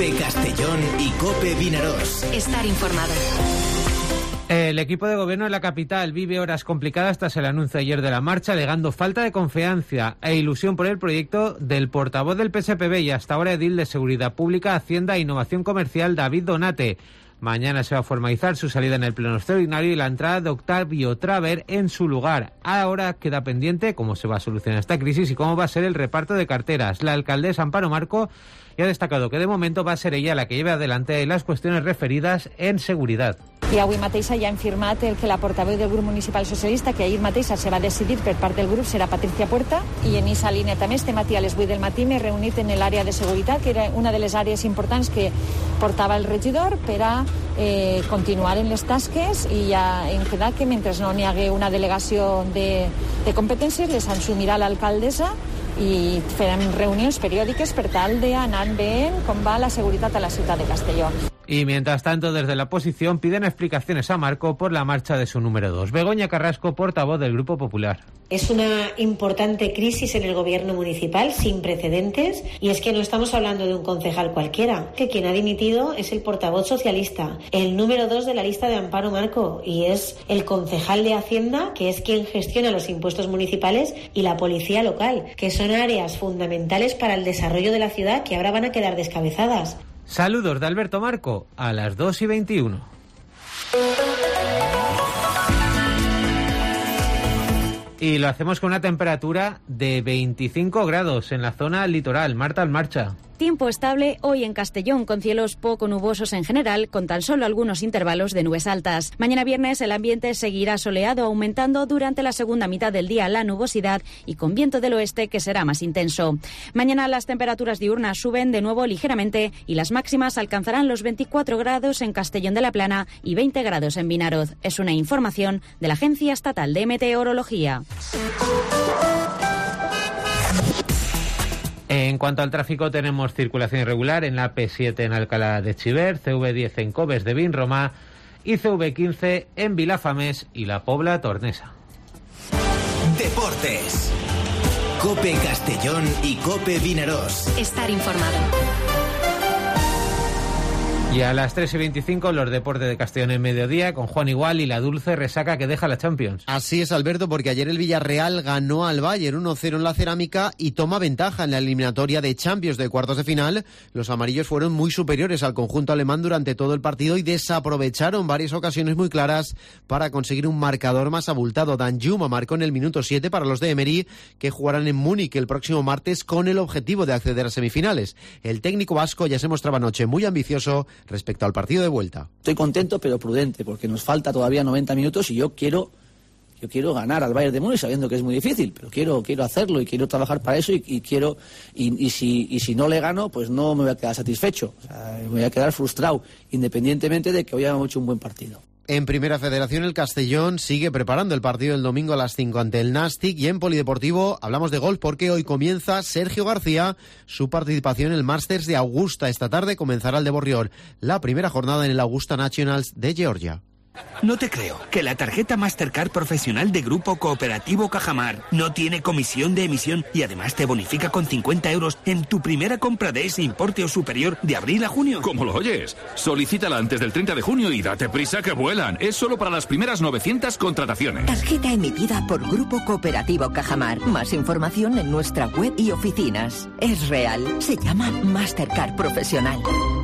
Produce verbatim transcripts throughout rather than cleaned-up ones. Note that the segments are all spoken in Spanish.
COPE Castellón y COPE Vinaroz. Estar informado. El equipo de gobierno de la capital vive horas complicadas tras el anuncio ayer de la marcha, alegando falta de confianza e ilusión por el proyecto del portavoz del P S P B y hasta ahora edil de Seguridad Pública, Hacienda e Innovación Comercial, David Donate. Mañana se va a formalizar su salida en el pleno extraordinario y la entrada de Octavio Traver en su lugar. Ahora queda pendiente cómo se va a solucionar esta crisis y cómo va a ser el reparto de carteras. La alcaldesa Amparo Marco y ha destacado que de momento va a ser ella la que lleve adelante las cuestiones referidas en seguridad. I avui mateixa ja hem firmat el que la portaveu del grup municipal socialista, que ahir mateixa se va decidir per part del grup, serà Patricia Puerta, i en aquesta línia també este matí a les vuit del matí m'he reunit en l'àrea de seguretat, que era una de les àrees importants que portava el regidor per a eh, continuar en les tasques, i ja hem quedat que mentre no n'hi hagués una delegació de, de competències les assumirà l'alcaldessa i farem reunions periòdiques per tal d'anar veient com va la seguretat a la ciutat de Castelló. Y mientras tanto, desde la oposición piden explicaciones a Marco por la marcha de su número dos. Begoña Carrasco, portavoz del Grupo Popular. Es una importante crisis en el gobierno municipal sin precedentes, y es que no estamos hablando de un concejal cualquiera, que quien ha dimitido es el portavoz socialista, el número dos de la lista de Amparo Marco, y es el concejal de Hacienda, que es quien gestiona los impuestos municipales, y la policía local, que son áreas fundamentales para el desarrollo de la ciudad que ahora van a quedar descabezadas. Saludos de Alberto Marco a las dos y veintiuno. Y lo hacemos con una temperatura de veinticinco grados en la zona litoral. Marta Almarcha. Tiempo estable hoy en Castellón, con cielos poco nubosos en general, con tan solo algunos intervalos de nubes altas. Mañana viernes el ambiente seguirá soleado, aumentando durante la segunda mitad del día la nubosidad y con viento del oeste que será más intenso. Mañana las temperaturas diurnas suben de nuevo ligeramente y las máximas alcanzarán los veinticuatro grados en Castellón de la Plana y veinte grados en Vinaroz. Es una información de la Agencia Estatal de Meteorología. En cuanto al tráfico, tenemos circulación irregular en la A P siete en Alcalá de Chiver, C V diez en Coves de Vinromá y C V quince en Vilafamés y La Pobla Tornesa. Deportes. COPE Castellón y COPE Vinaroz. Estar informado. Y a las tres y veinticinco los deportes de Castellón en mediodía con Juan Igual y la dulce resaca que deja la Champions. Así es, Alberto, porque ayer el Villarreal ganó al Bayern uno cero en la Cerámica y toma ventaja en la eliminatoria de Champions de cuartos de final. Los amarillos fueron muy superiores al conjunto alemán durante todo el partido y desaprovecharon varias ocasiones muy claras para conseguir un marcador más abultado. Danjuma marcó en el minuto siete para los de Emery, que jugarán en Múnich el próximo martes con el objetivo de acceder a semifinales. El técnico vasco ya se mostraba anoche muy ambicioso respecto al partido de vuelta. Estoy contento pero prudente porque nos falta todavía noventa minutos y yo quiero yo quiero ganar al Bayern de Múnich sabiendo que es muy difícil, pero quiero quiero hacerlo y quiero trabajar para eso y, y quiero y, y si y si no le gano pues no me voy a quedar satisfecho, o sea, me voy a quedar frustrado independientemente de que hoy hayamos hecho un buen partido. En Primera Federación, el Castellón sigue preparando el partido del domingo a las cinco ante el Nastic, y en Polideportivo hablamos de golf porque hoy comienza Sergio García su participación en el Masters de Augusta. Esta tarde comenzará el de Borriol, la primera jornada en el Augusta Nationals de Georgia. No te creo que la tarjeta Mastercard profesional de Grupo Cooperativo Cajamar no tiene comisión de emisión y además te bonifica con cincuenta euros en tu primera compra de ese importe o superior de abril a junio. ¿Cómo lo oyes? Solicítala antes del treinta de junio y date prisa que vuelan. Es solo para las primeras novecientas contrataciones. Tarjeta emitida por Grupo Cooperativo Cajamar. Más información en nuestra web y oficinas. Es real. Se llama Mastercard Profesional.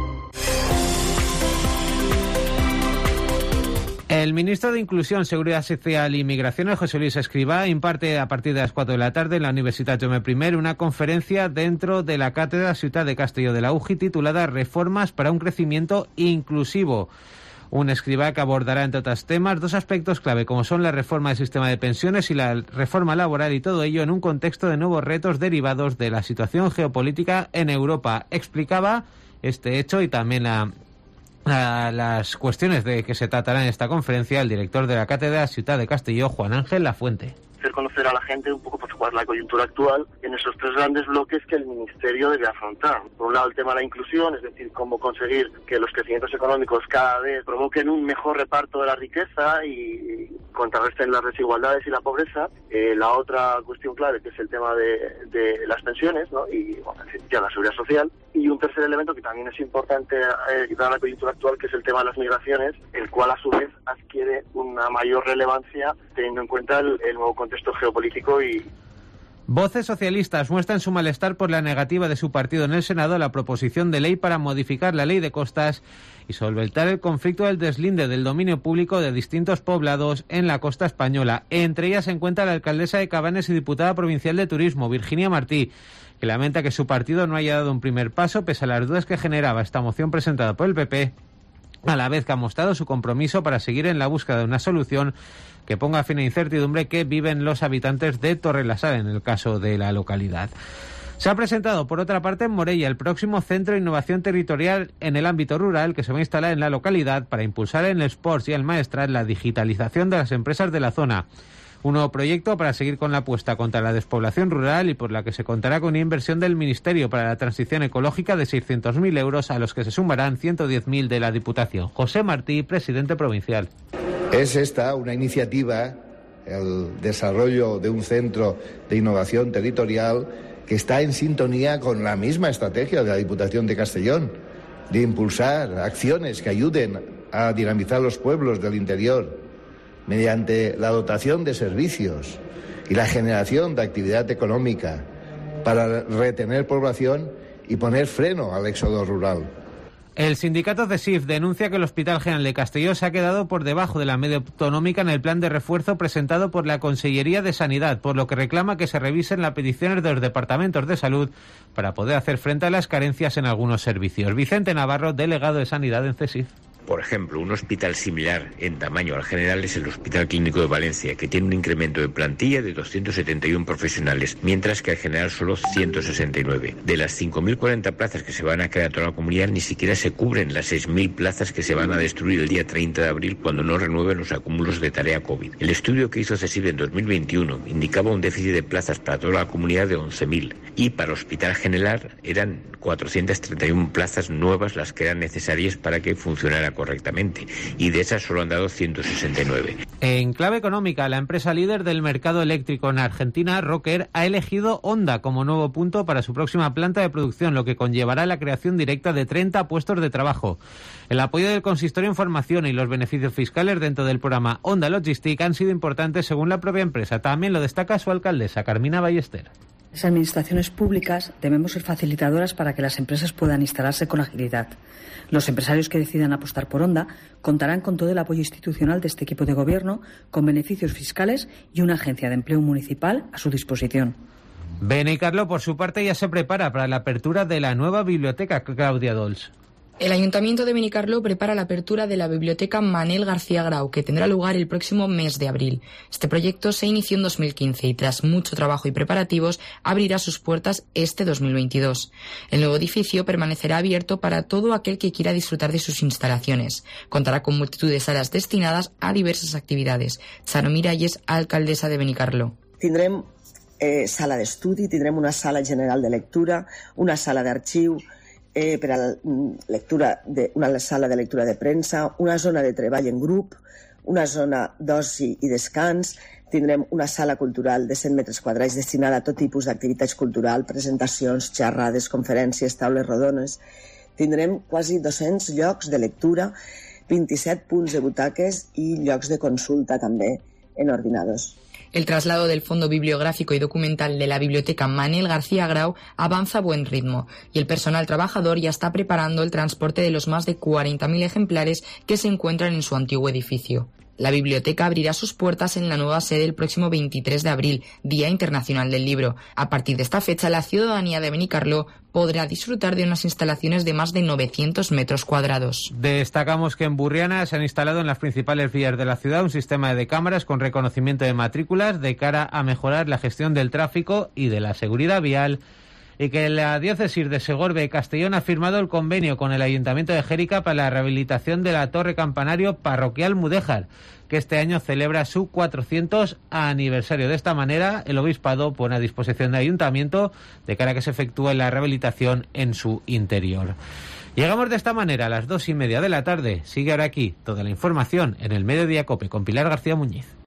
El ministro de Inclusión, Seguridad Social y Migraciones, José Luis Escrivá, imparte a partir de las cuatro de la tarde en la Universitat Jaume I una conferencia dentro de la Cátedra Ciutat de Castelló de la U J I titulada Reformas para un crecimiento inclusivo. Un Escrivá que abordará, entre otros temas, dos aspectos clave, como son la reforma del sistema de pensiones y la reforma laboral, y todo ello en un contexto de nuevos retos derivados de la situación geopolítica en Europa. Explicaba este hecho y también la... A las cuestiones de que se tratará en esta conferencia el director de la Cátedra Ciutat de Castelló, Juan Ángel Lafuente. Hacer conocer a la gente un poco pues, cuál es la coyuntura actual en esos tres grandes bloques que el Ministerio debe afrontar. Por un lado, el tema de la inclusión, es decir, cómo conseguir que los crecimientos económicos cada vez provoquen un mejor reparto de la riqueza y contrarresten las desigualdades y la pobreza. Eh, la otra cuestión clave, que es el tema de, de las pensiones, ¿no? Y bueno, ya la seguridad social. Y un tercer elemento que también es importante eh, dada la coyuntura actual, que es el tema de las migraciones, el cual a su vez adquiere una mayor relevancia teniendo en cuenta el, el nuevo contexto geopolítico y... Voces socialistas muestran su malestar por la negativa de su partido en el Senado a la proposición de ley para modificar la ley de costas y solventar el conflicto del deslinde del dominio público de distintos poblados en la costa española. Entre ellas se encuentra la alcaldesa de Cabanes y diputada provincial de Turismo, Virginia Martí, que lamenta que su partido no haya dado un primer paso pese a las dudas que generaba esta moción presentada por el P P, a la vez que ha mostrado su compromiso para seguir en la búsqueda de una solución que ponga fin a la incertidumbre que viven los habitantes de Torrelasar en el caso de la localidad. Se ha presentado, por otra parte, en Morella el próximo Centro de Innovación Territorial en el ámbito rural que se va a instalar en la localidad para impulsar en el Sports y el Maestrat la digitalización de las empresas de la zona. Un nuevo proyecto para seguir con la apuesta contra la despoblación rural y por la que se contará con una inversión del Ministerio para la Transición Ecológica de seiscientos mil euros, a los que se sumarán ciento diez mil de la Diputación. José Martí, presidente provincial. Es esta una iniciativa, el desarrollo de un centro de innovación territorial que está en sintonía con la misma estrategia de la Diputación de Castellón, de impulsar acciones que ayuden a dinamizar los pueblos del interior mediante la dotación de servicios y la generación de actividad económica para retener población y poner freno al éxodo rural. El sindicato CESIF denuncia que el Hospital General de Castelló se ha quedado por debajo de la media autonómica en el plan de refuerzo presentado por la Consellería de Sanidad, por lo que reclama que se revisen las peticiones de los departamentos de salud para poder hacer frente a las carencias en algunos servicios. Vicente Navarro, delegado de Sanidad en CESIF. Por ejemplo, un hospital similar en tamaño al general es el Hospital Clínico de Valencia, que tiene un incremento de plantilla de doscientos setenta y uno profesionales, mientras que el general solo ciento sesenta y nueve. De las cinco mil cuarenta plazas que se van a crear a toda la comunidad, ni siquiera se cubren las seis mil plazas que se van a destruir el día treinta de abril cuando no renueven los acúmulos de tarea COVID. El estudio que hizo CESIF en dos mil veintiuno indicaba un déficit de plazas para toda la comunidad de once mil y para el Hospital General eran cuatrocientas treinta y uno plazas nuevas las que eran necesarias para que funcionara correctamente, y de esas solo han dado ciento sesenta y nueve. En clave económica, la empresa líder del mercado eléctrico en Argentina, Rocker, ha elegido Honda como nuevo punto para su próxima planta de producción, lo que conllevará la creación directa de treinta puestos de trabajo. El apoyo del consistorio en formación y los beneficios fiscales dentro del programa Honda Logistic han sido importantes según la propia empresa. También lo destaca su alcaldesa, Carmina Ballester. Las administraciones públicas debemos ser facilitadoras para que las empresas puedan instalarse con agilidad. Los empresarios que decidan apostar por Honda contarán con todo el apoyo institucional de este equipo de gobierno, con beneficios fiscales y una agencia de empleo municipal a su disposición. Benicarló, por su parte, ya se prepara para la apertura de la nueva biblioteca. Claudia Dols. El Ayuntamiento de Benicarló prepara la apertura de la Biblioteca Manel García Grau, que tendrá lugar el próximo mes de abril. Este proyecto se inició en dos mil quince y, tras mucho trabajo y preparativos, abrirá sus puertas este dos mil veintidós. El nuevo edificio permanecerá abierto para todo aquel que quiera disfrutar de sus instalaciones. Contará con multitud de salas destinadas a diversas actividades. Charo Miralles, alcaldesa de Benicarló. Tindrem eh, sala d'estudi, tindrem una sala general de lectura, una sala d'arxiu, Eh, per a la lectura de, una sala de lectura de premsa, una zona de treball en grup, una zona d'oci i descans, tindrem una sala cultural de cent metres quadrats destinada a tot tipus d'activitats culturals, presentacions, xerrades, conferències, taules rodones. Tindrem quasi dos-cents llocs de lectura, vint-i-set punts de butaques i llocs de consulta també en ordinadors. El traslado del Fondo Bibliográfico y Documental de la Biblioteca Manel García Grau avanza a buen ritmo y el personal trabajador ya está preparando el transporte de los más de cuarenta mil ejemplares que se encuentran en su antiguo edificio. La biblioteca abrirá sus puertas en la nueva sede el próximo veintitrés de abril, Día Internacional del Libro. A partir de esta fecha, la ciudadanía de Benicarló podrá disfrutar de unas instalaciones de más de novecientos metros cuadrados. Destacamos que en Burriana se han instalado en las principales vías de la ciudad un sistema de cámaras con reconocimiento de matrículas de cara a mejorar la gestión del tráfico y de la seguridad vial, y que la diócesis de Segorbe y Castellón ha firmado el convenio con el Ayuntamiento de Jérica para la rehabilitación de la torre campanario parroquial Mudéjar, que este año celebra su cuatrocientos aniversario. De esta manera, el obispado pone a disposición del Ayuntamiento de cara a que se efectúe la rehabilitación en su interior. Llegamos de esta manera a las dos y media de la tarde. Sigue ahora aquí toda la información en el Mediodía COPE con Pilar García Muñiz.